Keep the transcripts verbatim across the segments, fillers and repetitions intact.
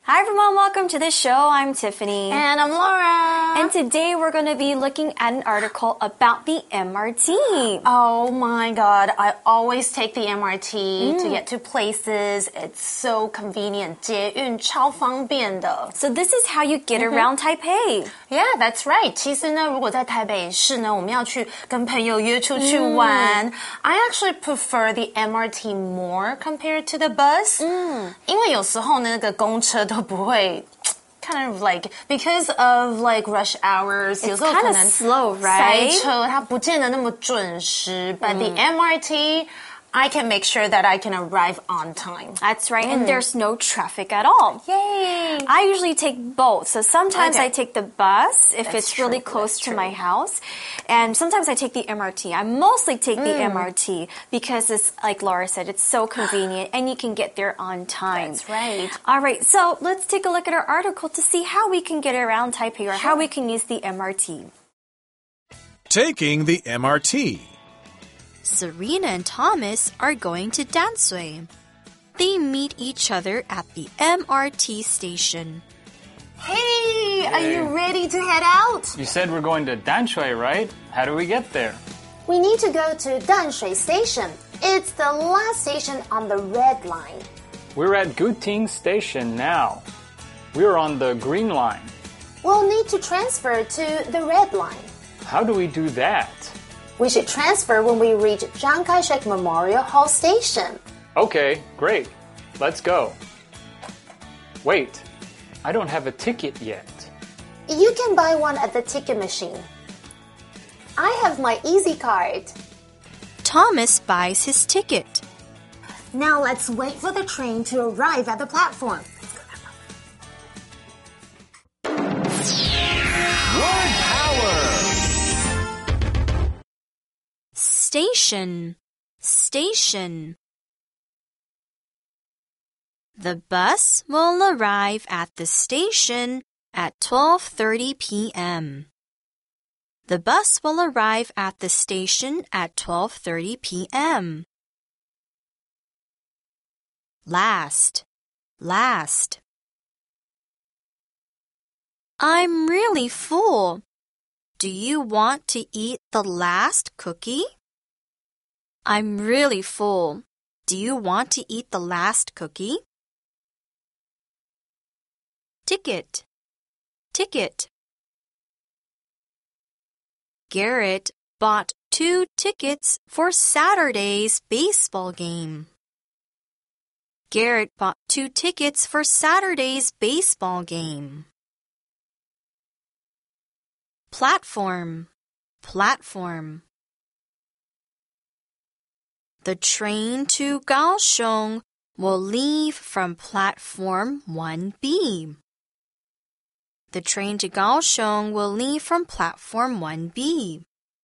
Hi everyone, welcome to the show. I'm Tiffany. And I'm Laura. And today we're going to be looking at an article about the M R T. Oh my god, I always take the M R T mm. to get to places. It's so convenient. 捷运超方便的. So this is how you get mm-hmm. around Taipei. Yeah, that's right. 其实呢，如果在台北市呢，我们要去跟朋友约出去玩, mm. I actually prefer the M R T more compared to the bus. Mm. 因为有时候呢，那个公车都不会 kind of like because of like rush hours it's kind of slow, right? 塞车它不见得那么准时 but mm. the M R T I can make sure that I can arrive on time. That's right. Mm. And there's no traffic at all. Yay! I usually take both. So sometimes okay. I take the bus if That's it's true. really close That's to true. my house. And sometimes I take the M R T. I mostly take mm. the M R T because it's, like Laura said, it's so convenient and you can get there on time. That's right. All right. So let's take a look at our article to see how we can get around Taipei or sure. how we can use the M R T. Taking the M R T. Serena and Thomas are going to Danshui. They meet each other at the M R T station. Hey, hey, are you ready to head out? You said we're going to Danshui, right? How do we get there? We need to go to Danshui Station. It's the last station on the red line. We're at Guting Station now. We're on the green line. We'll need to transfer to the red line. How do we do that? We should transfer when we reach Chiang Kai-shek Memorial Hall Station. Okay, great. Let's go. Wait, I don't have a ticket yet. You can buy one at the ticket machine. I have my Easy Card. Thomas buys his ticket. Now let's wait for the train to arrive at the platform. Word power! Station, station. The bus will arrive at the station at twelve thirty p m The bus will arrive at the station at twelve thirty p m Last, last. I'm really full. Do you want to eat the last cookie? I'm really full. Do you want to eat the last cookie? Ticket, ticket. Garrett bought two tickets for Saturday's baseball game. Garrett bought two tickets for Saturday's baseball game. Platform, platform. The train to Kaohsiung will leave from platform one B. The train to Kaohsiung will leave from platform one B.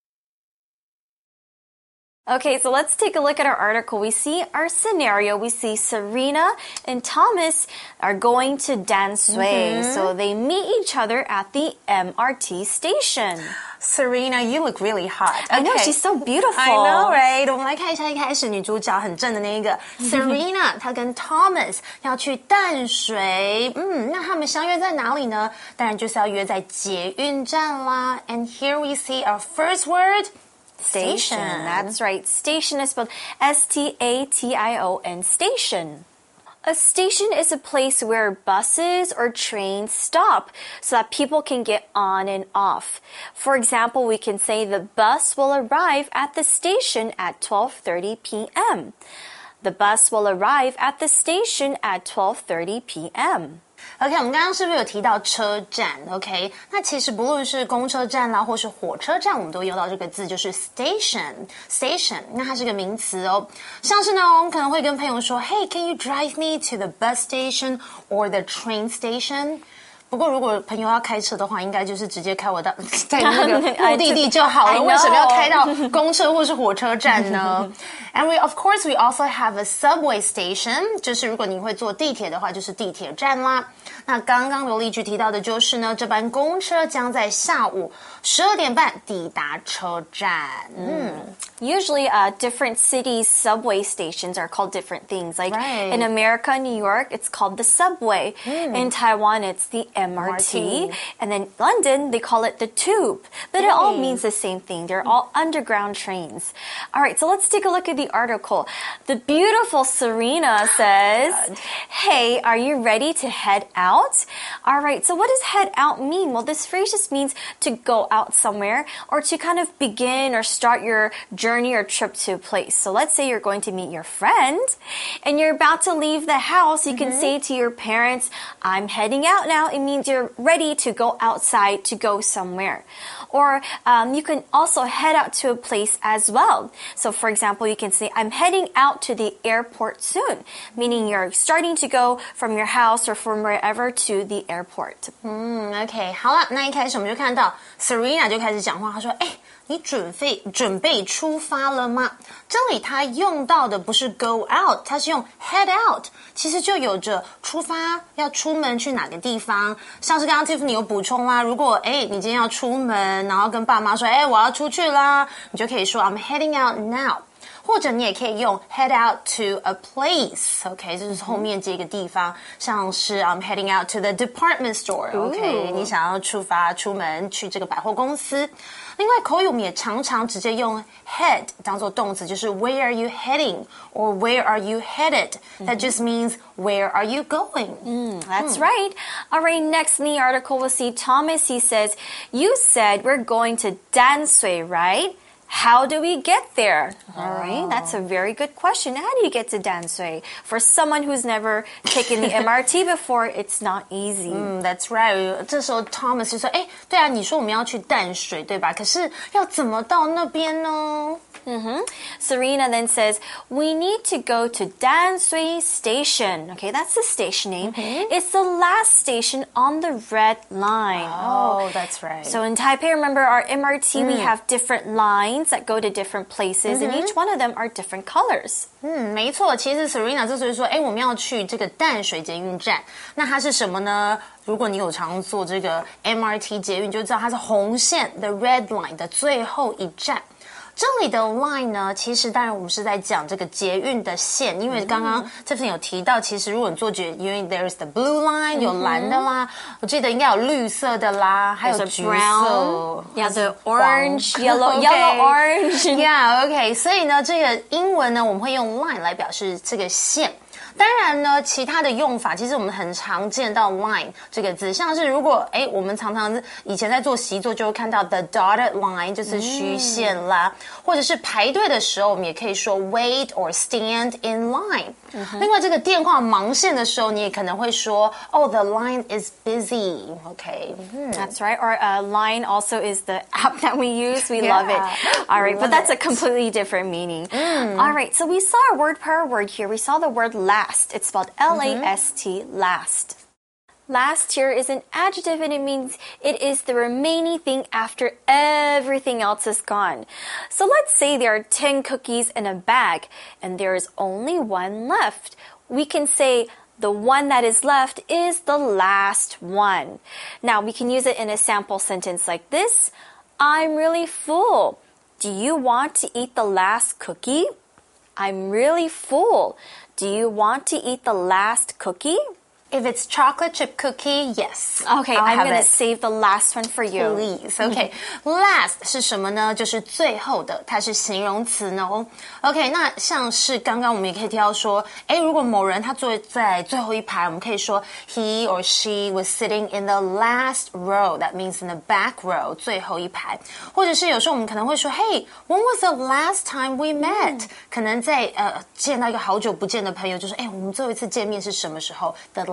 Okay, so let's take a look at our article. We see our scenario. We see Serena and Thomas are going to Danshui. Mm-hmm. So they meet each other at the M R T station. Serena, you look really hot. I know, she's so beautiful. I know, right? 我们来看一下一开始女主角很正的那个 Serena， 她跟 Thomas 要去淡水。嗯，那他们相约在哪里呢？当然就是要约在捷运站啦。And here we see our first word. Station. That's right. Station is spelled S T A T I O N, station. A station is a place where buses or trains stop so that people can get on and off. For example, we can say the bus will arrive at the station at twelve thirty p m The bus will arrive at the station at twelve thirty p m OK， 我们刚刚是不是有提到车站 ？OK， 那其实不论是公车站啦，或是火车站，我们都用到这个字，就是 station。station， 那它是个名词哦。像是呢，我们可能会跟朋友说 ，Hey，can you drive me to the bus station or the train station？ 不过如果朋友要开车的话，应该就是直接开我到在那个目的地就好了。为什么要开到公车或是火车站呢？And we, of course, we also have a subway station. 就是如果你会坐地铁的话，就是地铁站啦。那刚刚刘丽菊提到的就是呢，这班公车将在下午十二点半抵达车站。嗯 Usually, uh, different cities' subway stations are called different things. Like right. in America, New York, it's called the subway. Mm. In Taiwan, it's the M R T. M R T. And then London, they call it the tube. But hey. It all means the same thing. They're all underground trains. All right, so let's take a look at the article. The beautiful Serena says, hey, are you ready to head out? All right, so what does head out mean? Well, this phrase just means to go out somewhere or to kind of begin or start your journey or trip to a place. So let's say you're going to meet your friend and you're about to leave the house. You mm-hmm. can say to your parents, I'm heading out now. It means you're ready to go outside to go somewhere. Or um, you can also head out to a place as well. So for example, you can say, I'm heading out to the airport soon, meaning you're starting to go from your house or from wherever to the airport. 嗯 OK 好了，那一开始我们就看到 Serena 就开始讲话，她说哎你准备准备出发了吗？这里他用到的不是 go out， 他是用 head out， 其实就有着出发要出门去哪个地方。像是刚刚 Tiffany 有补充啦，如果哎你今天要出门，然后跟爸妈说哎我要出去啦，你就可以说 I'm heading out now。或者你也可以用 head out to a place， OK， 这就是后面这个地方，像是 I'm heading out to the department store，OK， 你想要出发出门去这个百货公司。另外口语我们也常常直接用 head 当做动词，就是 where are you heading or where are you headed？ That just means where are you going？ Mm, that's hmm. right. All right, next in the article we'll see Thomas. He says, you said we're going to Danshui, right? How do we get there? All right, that's a very good question. How do you get to Danshui? For someone who's never taken the M R T before, it's not easy. Mm, that's right. 这时候 Thomas 就说：“哎，对啊，你说我们要去淡水，对吧？可是要怎么到那边呢？” Mm-hmm. Serena then says, we need to go to Danshui Station. Okay, that's the station name. Mm-hmm. It's the last station on the red line. Oh, that's right. So in Taipei, remember our M R T, mm. we have different lines that go to different places, mm-hmm. and each one of them are different colors. 嗯，没错。其实 Serena 这时候说，哎，我们要去这个淡水捷运站，那它是什么呢？如果你有常坐这个 M R T 捷运，就知道它是红线 the red line 的最后一站。这里的 line 呢，其实当然我们是在讲这个捷运的线，因为刚刚 Tiffany 有提到，其实如果你坐捷运 there's the blue line 有蓝的啦，我记得应该有绿色的啦，还有橘色 ，yeah the orange yellow yellow orange yeah OK， 所以呢，这个英文呢我们会用 line 来表示这个线。当然呢，其他的用法其实我们很常见到 line 这个字，像是如果哎，我们常常以前在做习作就会看到 the dotted line 就是虚线啦，嗯、或者是排队的时候，我们也可以说 wait or stand in line。嗯、另外，这个电话忙线的时候，你也可能会说 oh the line is busy。OK， 嗯 That's right. Or uh, line also is the app that we use. We yeah. love it. All right, but that's it. a completely different meaning. Mm. All right, so we saw a word per word here. We saw the word last. It's spelled L A S T, mm-hmm. last. Last here is an adjective and it means it is the remaining thing after everything else is gone. So let's say there are ten cookies in a bag and there is only one left. We can say the one that is left is the last one. Now we can use it in a sample sentence like this. I'm really full. Do you want to eat the last cookie? I'm really full. Do you want to eat the last cookie? If it's chocolate chip cookie, yes. Okay, I'll I'm going to save the last one for you. Please. Okay. Last 是什么呢？就是最后的，它是形容词呢。OK， 那像是刚刚我们也可以提到说，哎，如果某人他坐在最后一排，我们可以说 he or she was sitting in the last row. That means in the back row， 最后一排。或者是有时候我们可能会说 ，Hey, when was the last time we met？、嗯、可能在呃见到一个好久不见的朋友，就说，哎，我们最后一次见面是什么时候 ？The last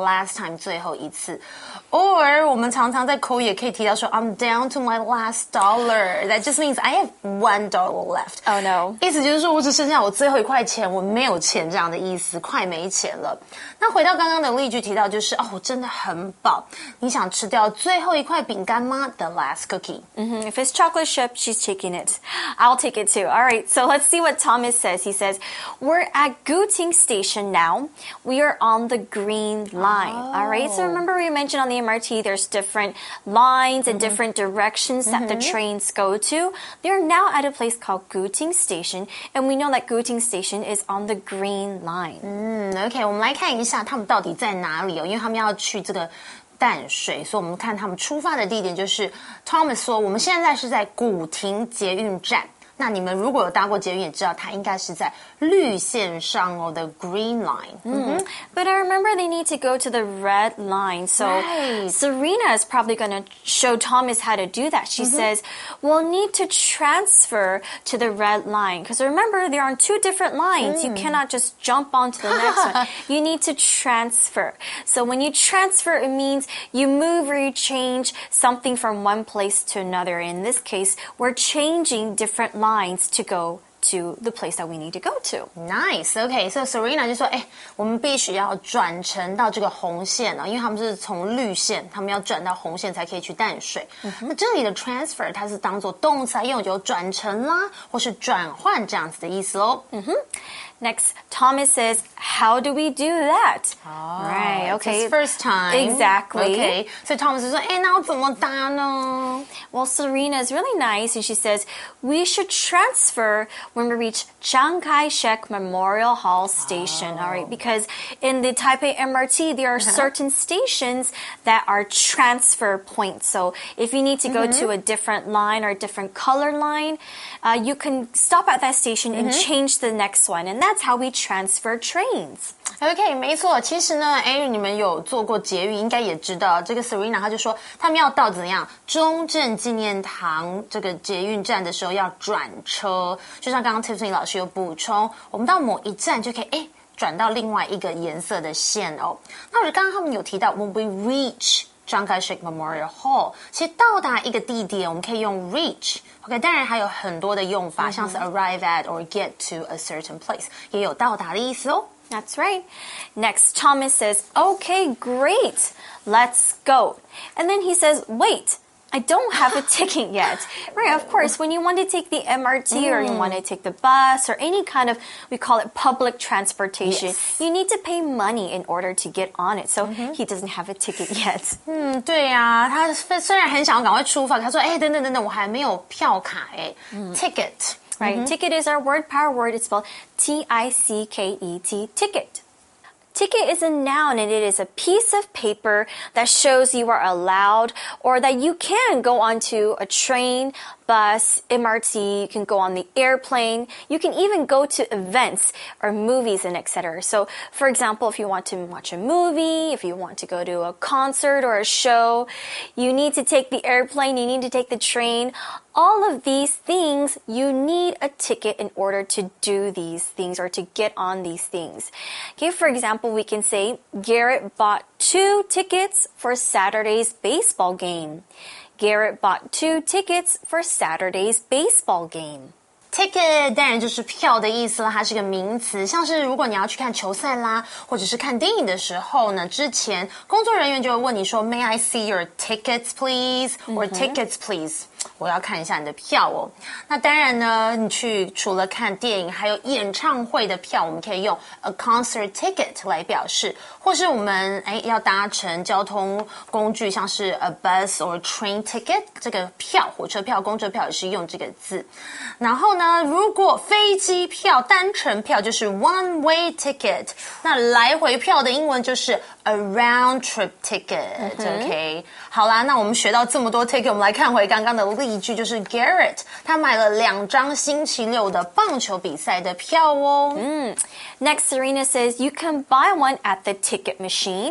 last time 最后一次。Or 我们常常在口语也可以提到说 I'm down to my last dollar. That just means I have one dollar left. Oh no. 意思就是说我只剩下我最后一块钱，我没有钱这样的意思，快没钱了。那回到刚刚的例句提到就是哦，我真的很饱。你想吃掉最后一块饼干吗 ？The last cookie. Mm-hmm. If it's chocolate chip, she's taking it. I'll take it too. All right, so let's see what Thomas says. He says, we're at Gooting Station now. We are on the green line. Oh. All right, so remember we mentioned on the M R T there's different lines and mm-hmm. different directions that mm-hmm. the trains go to. They're now at a place called Gooting Station, and we know that Gooting Station is on the green line. 嗯 ，OK， 我们来看一下他们到底在哪里哦，因为他们要去这个淡水，所以我们看他们出发的地点就是 Thomas 说我们现在是在古亭捷运站。那你们如果有搭过捷运也知道它应该是在绿线上哦 the green line. Mm-hmm. But I remember they need to go to the red line. So right. Serena is probably going to show Thomas how to do that. She mm-hmm. says, we'll need to transfer to the red line. Because remember, they're on two different lines. Mm. You cannot just jump onto the next one. You need to transfer. So when you transfer, it means you move or you change something from one place to another. In this case, we're changing different lines to go to the place that we need to go to. Nice. Okay, so Serena 就说，哎，我们必须要转乘到这个红线啊，因为他们是从绿线，他们要转到红线才可以去淡水。Mm-hmm. 那这里的 transfer 它是当做动词来用，有转乘啦，或是转换这样子的意思哦。 Mm-hmm. Next, Thomas says, how do we do that? Oh, right, okay. It's his first time. Exactly. Okay. So Thomas 就说，哎，那我怎么搭呢？ Well, Serena is really nice, and she says, we should transfer when we reach Chiang Kai-shek Memorial Hall Station, oh. all right? Because in the Taipei M R T, there are uh-huh. certain stations that are transfer points. So if you need to go mm-hmm. to a different line or a different color line, uh, you can stop at that station mm-hmm. and change the next one. And that's how we transfer trains. OK， 没错。其实呢，哎，你们有坐过捷运，应该也知道，这个 Serena 她就说，他们要到怎样中正纪念堂这个捷运站的时候要转车，就像刚刚 Tiffany 老师有补充，我们到某一站就可以哎转到另外一个颜色的线哦。那我刚刚他们有提到 ，when we reach Chiang Kai-shek Memorial Hall， 其实到达一个地点，我们可以用 reach。OK， 当然还有很多的用法， mm-hmm. 像是 arrive at or get to a certain place， 也有到达的意思哦。 That's right. Next, Thomas says, okay, great, let's go. And then he says, wait, I don't have a ticket yet. Right, of course, when you want to take the M R T mm. or you want to take the bus or any kind of, we call it public transportation, yes. you need to pay money in order to get on it. So mm-hmm. he doesn't have a ticket yet. 嗯，对啊，他虽然很想要赶快出发，他说，哎，等等等等，我还没有票卡哎、嗯、，ticket. Right, mm-hmm. ticket is our word power word. It's spelled T I C K E T, ticket. Ticket is a noun and it is a piece of paper that shows you are allowed or that you can go onto a train, bus, M R T, you can go on the airplane, you can even go to events or movies and et cetera. So, for example, if you want to watch a movie, if you want to go to a concert or a show, you need to take the airplane, you need to take the train. All of these things, you need a ticket in order to do these things or to get on these things. Okay, for example, we can say Garrett bought two tickets for Saturday's baseball game. Garrett bought two tickets for Saturday's baseball game. Ticket 当然就是票的意思了，它是个名词。像是如果你要去看球赛啦，或者是看电影的时候呢，之前工作人员就会问你说 ，May I see your tickets, please? Or tickets, please? 我要看一下你的票哦。那当然呢，你去除了看电影，还有演唱会的票，我们可以用 a concert ticket 来表示，或是我们哎要搭乘交通工具，像是 a bus or train ticket 这个票，火车票、公车票也是用这个字。然后呢，如果飞机票、单程票就是 one way ticket， 那来回票的英文就是 a round trip ticket。OK， 好啦，那我们学到这么多 ticket， 我们来看回刚刚的例句，就是 Garrett 他买了两张星期六的棒球比赛的票哦。 Mm. Next, Serena says you can buy one at the ticket machine.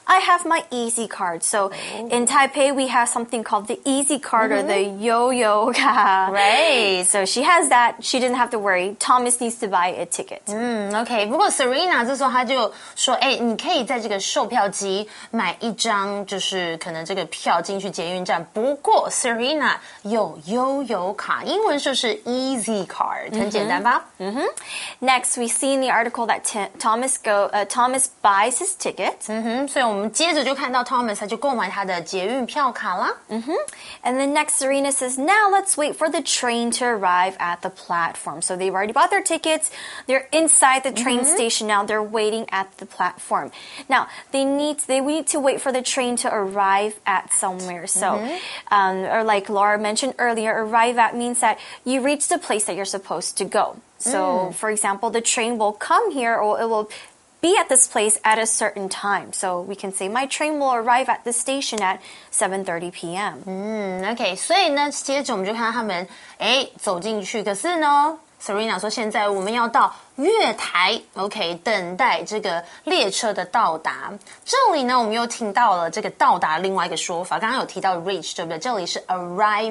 I have my Easy Card. So oh. in Taipei, we have something called the Easy Card mm-hmm. or the Yo-Yo card. Right. So she has that. She didn't have to worry. Thomas needs to buy a ticket. 嗯 ，OK。不过 Serena 这时候她就说，哎，你可以在这个售票机买一张，就是可能这个票进去捷运站。不过 Serena 有悠游卡，英文就是 Easy Card， 很简单吧？ 嗯哼。Next, we see in the article that Thomas go, uh, Thomas buys his ticket. 嗯哼，所以我们接着就看到 Thomas 他就购买他的捷运票卡啦。 嗯哼。And then next, Serena says, now let's wait for the train to arrive at the platform. So they've already bought their tickets. They're inside the train mm-hmm. station now. They're waiting at the platform. Now, they need they we need to wait for the train to arrive at somewhere. So, mm-hmm. um, or like Laura mentioned earlier, arrive at means that you reach the place that you're supposed to go. So, mm. for example, the train will come here or it will be at this place at a certain time. So we can say, my train will arrive at the station at seven thirty p.m. 嗯 ，OK， 所以呢，接着我们就看到他们哎走进去，可是呢 ，Serena 说现在我们要到月台 ，OK， 等待这个列车的到达。这里呢，我们又听到了这个到达另外一个说法，刚刚有提到 reach， 对不对？这里是 arrive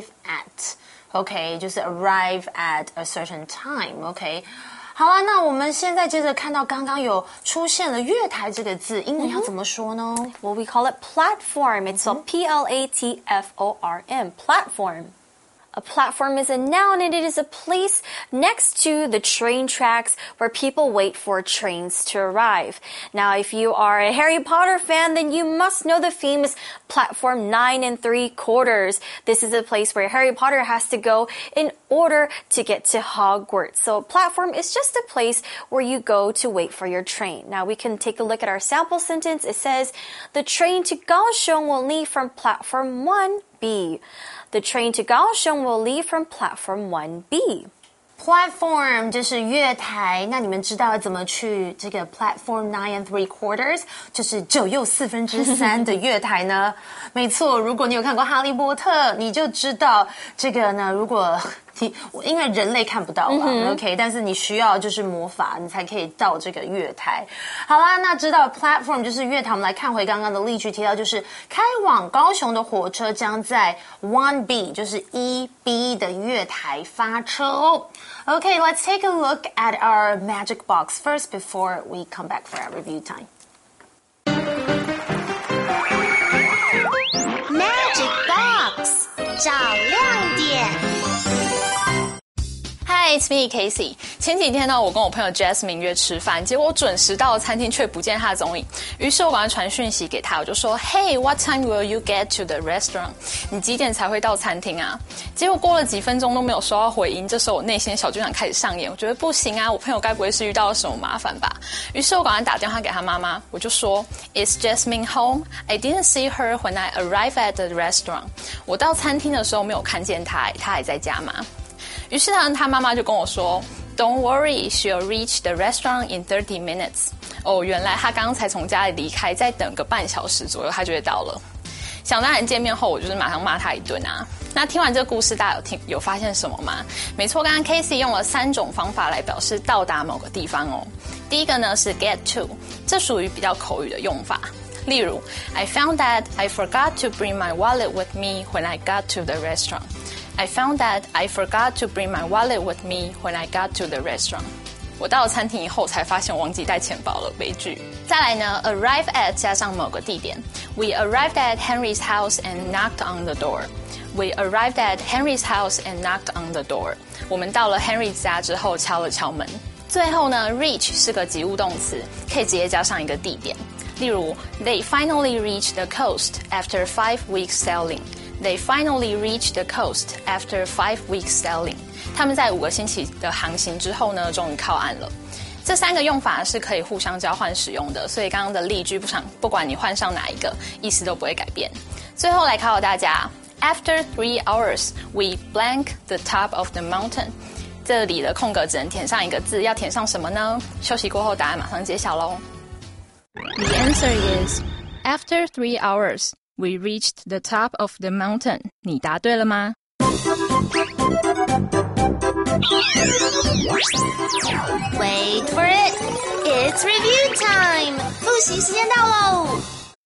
at。OK， 就是 arrive at a certain time。OK， 好啦，那我们现在接着看到刚刚有出现了月台这个字，英文要怎么说呢？ Well, we call it platform. It's spelled P L A T F O R M. Platform. A platform is a noun and it is a place next to the train tracks where people wait for trains to arrive. Now, if you are a Harry Potter fan, then you must know the famous platform nine and three quarters. This is a place where Harry Potter has to go in order to get to Hogwarts. So, platform is just a place where you go to wait for your train. Now, we can take a look at our sample sentence. It says, the train to Kaohsiung will leave from platform one B. The train to Kaohsiung will leave from platform one B. Platform 就是月台，那你们知道怎么去这个 platform nine and three quarters， 就是九又四分之三的月台呢？没错，如果你有看过《哈利波特》，你就知道这个呢。如果你因为人类看不到嘛、mm-hmm. ，OK， 但是你需要就是魔法，你才可以到这个月台。好啦，那知道 platform 就是月台，我们来看回刚刚的例句，提到就是开往高雄的火车将在 one B， 就是一 B 的月台发车哦。Okay, let's take a look at our magic box first before we come back for our review time. Magic box 找亮点。 Hi, it's me, Casey. 前几天呢，我跟我朋友 Jasmine 约吃饭，结果我准时到了餐厅，却不见他的踪影。于是我赶快传讯息给他，我就说 ，Hey, what time will you get to the restaurant? 你几点才会到餐厅啊？结果过了几分钟都没有收到回音，这时候我内心的小剧场开始上演，我觉得不行啊，我朋友该不会是遇到了什么麻烦吧？于是我赶快打电话给他妈妈，我就说 ，Is Jasmine home? I didn't see her when I arrived at the restaurant. 我到餐厅的时候没有看见她，她还在家吗？于是呢，他妈妈就跟我说 ，Don't worry, she'll reach the restaurant in thirty minutes. 哦，原来他刚刚才从家里离开，再等个半小时左右，他就会到了。想当然见面后，我就是马上骂他一顿啊。那听完这个故事，大家有听有发现什么吗？没错，刚刚 Casey 用了三种方法来表示到达某个地方哦。第一个呢是 get to， 这属于比较口语的用法。例如 I found that I forgot to bring my wallet with me when I got to the restaurant.I found that I forgot to bring my wallet with me when I got to the restaurant. 我到了餐厅以后才发现我忘记带钱包了，悲剧。再来呢 ，arrive at 加上某个地点。We arrived at Henry's house and knocked on the door. We arrived at Henry's house and knocked on the door. 我们到了 Henry 家之后敲了敲门。最后呢 ，reach 是个及物动词，可以直接加上一个地点。例如 ，They finally reached the coast after five weeks sailing.They finally reached the coast after five weeks sailing. 他们在五个星期的航行之后呢，终于靠岸了。这三个用法是可以互相交换使用的，所以刚刚的例句不想不管你换上哪一个，意思都不会改变。最后来考考大家 ，After three hours, we blank the top of the mountain. 这里的空格只能填上一个字，要填上什么呢？休息过后，答案马上揭晓喽。The answer is after three hours.We reached the top of the mountain. 你答对了吗？ Wait for it. It's review time. 复习时间到喽。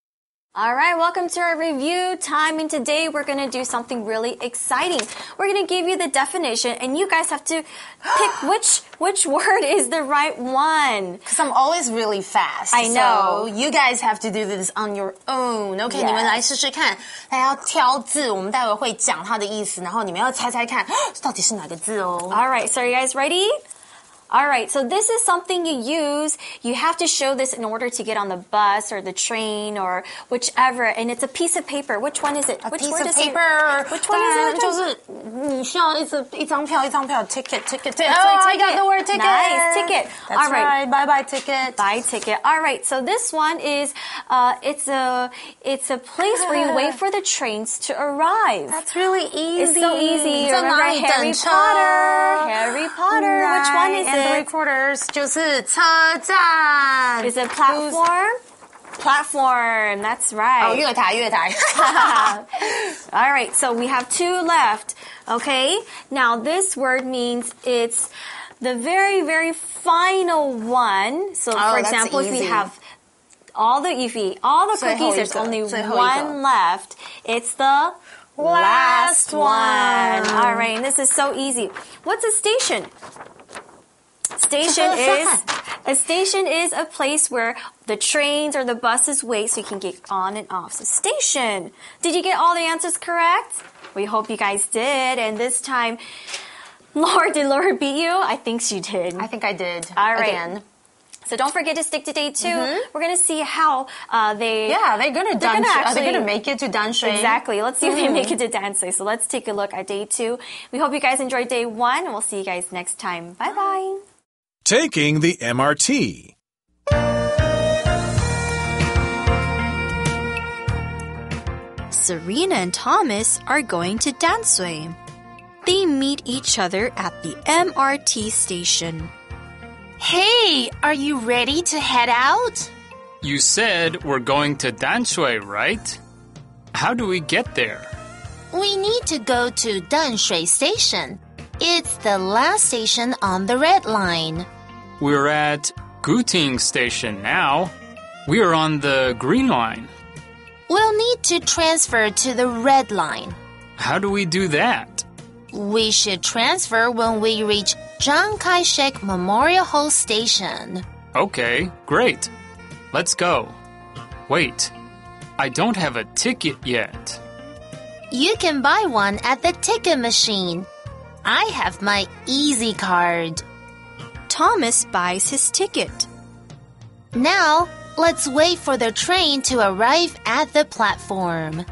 All right, welcome to our review time, and today we're going to do something really exciting. We're going to give you the definition, and you guys have to pick which which word is the right one. Because I'm always really fast. I know. So you guys have to do this on your own. OK, Yes. 你们来试试看。大家要挑字，我们待会会讲它的意思，然后你们要猜猜看，到底是哪个字哦。 All right, so are you guys ready? All right, so this is something you use. You have to show this in order to get on the bus or the train or whichever, and it's a piece of paper. Which one is it? A Which piece word of is paper. it? Which one is it? Which 就 one? 是你需要一直一张票一张票 ticket ticket ticket. It's Oh, like I got ticket. the word ticket. Nice, ticket. That's All right. right. Bye bye ticket. Buy ticket. All right, so this one is uh, it's a it's a place where you wait for the trains to arrive. That's really easy. It's so easy. 在 Remember 哪里 Harry 等车 Potter? Harry Potter. Which one is and three it? quarters 就是车站。 Is it platform? Platform. That's right. 哦，月台月台。 All right, so we have two left. Okay, now this word means it's the very, very final one. So, Oh, for that's example, if we easy. have all the if we all the 最后 cookies, 一个， there's only 最后一个。 one left. It's the last Last one. one. All right, and this is so easy. What's a station? Station is a station is a place where the trains or the buses wait so you can get on and off. So station. Did you get all the answers correct? We hope you guys did. And this time, Laura, did Laura beat you? I think she did. I think I did. All right. Again. So don't forget to stick to day two. We're going to see how uh, they... Yeah, they're gonna They're dance. gonna Are they actually- gonna make it to Danshui? Exactly. Let's see if they make it to Danshui. So let's take a look at day two. We hope you guys enjoyed day one, and we'll see you guys next time. Bye-bye. Taking the M R T. Serena and Thomas are going to Danshui. They meet each other at the M R T station. Hey, are you ready to head out? You said we're going to Danshui, right? How do we get there? We need to go to Danshui Station. It's the last station on the red line. We're at Guting Station now. We are on the green line. We'll need to transfer to the red line. How do we do that? We should transfer when we reach Chiang Kai-shek Memorial Hall Station. Okay, great. Let's go. Wait, I don't have a ticket yet. You can buy one at the ticket machine. I have my Easy card. Thomas buys his ticket. Now, let's wait for the train to arrive at the platform.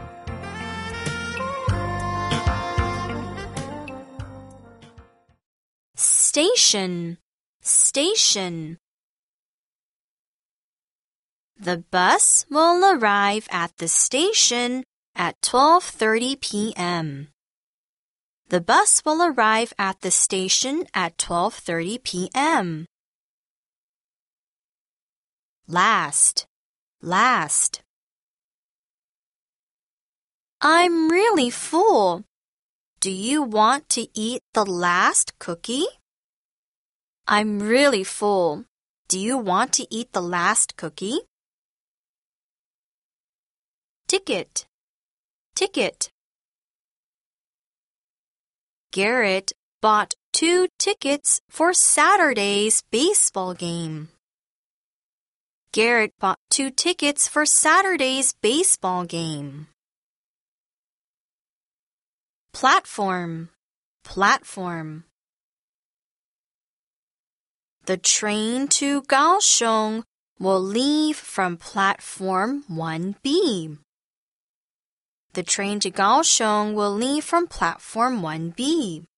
Station. Station. The bus will arrive at the station at twelve thirty p.m. The bus will arrive at the station at twelve thirty p.m. Last. Last. I'm really full. Do you want to eat the last cookie? I'm really full. Do you want to eat the last cookie? Ticket. Ticket. Garrett bought two tickets for Saturday's baseball game. Garrett bought two tickets for Saturday's baseball game. Platform. Platform. The train to Kaohsiung will leave from platform one B. The train to Kaohsiung will leave from platform one B.